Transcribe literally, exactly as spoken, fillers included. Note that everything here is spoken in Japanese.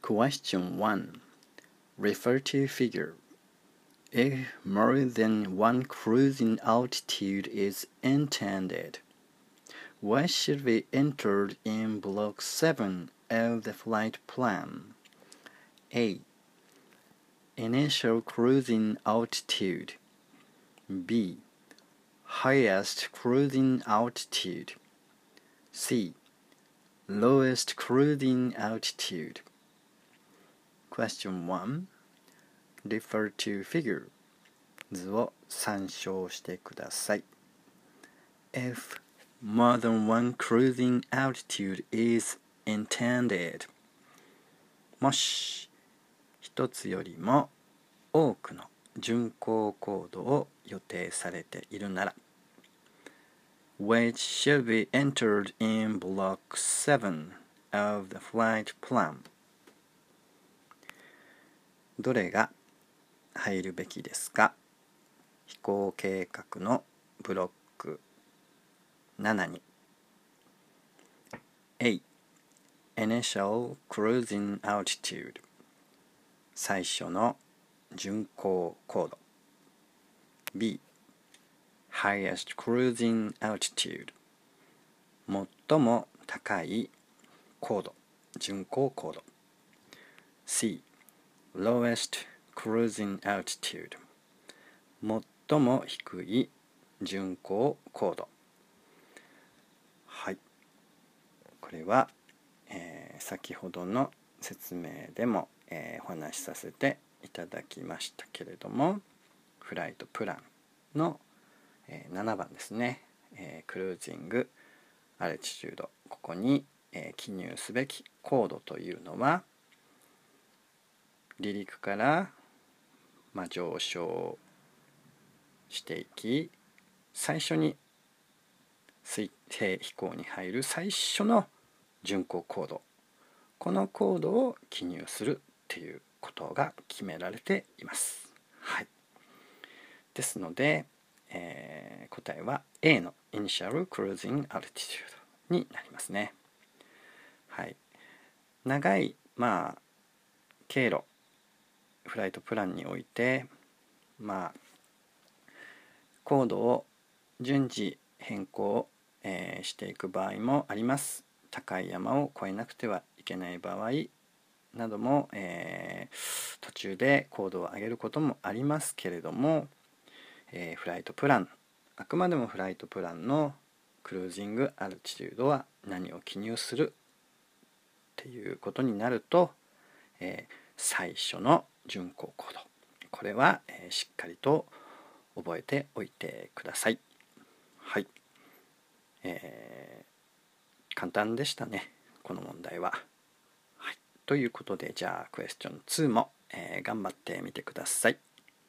Question one. Refer to figure. If more than one cruising altitude is intended, what should be entered in Block seven of the flight plan? A. Initial cruising altitude. B. Highest cruising altitude. C. Lowest cruising altitude. Question one. Refer to figure. 図を参照してください。If more than one cruising altitude is intended, もし一つよりも多くの巡航高度を予定されているなら、which should be entered in Block seven of the flight plan. どれが入るべきですか？飛行計画のブロックななに A. Initial cruising altitude 最初の巡航高度 B. Highest cruising altitude 最も高い高度巡航高度 C. Lowest cruising altitude 最も低い巡航高度。はい、これは、えー、先ほどの説明でも、えー、お話しさせていただきましたけれども、フライトプランの、えー、ななばんですね、えー、クルージングアルティチュード、ここに、えー、記入すべき高度というのは離陸から、まあ、上昇していき、最初に水平飛行に入る最初の巡航高度、この高度を記入するっていうことが決められています。はい、ですので、えー、答えは A の Initial Cruising Altitude になりますね。はい、長い、まあ、経路フライトプランにおいて、まあ、高度を順次変更、えー、していく場合もあります。高い山を越えなくてはいけない場合なども、えー、途中で高度を上げることもありますけれども、えー、フライトプラン、あくまでもフライトプランのクルージングアルティチュードは何を記入するっていうことになると、えー、最初の巡航高度、これは、えー、しっかりと覚えておいてください。はい、えー、簡単でしたね、この問題は。はい、ということで、じゃあクエスチョンツーも、えー、頑張ってみてください。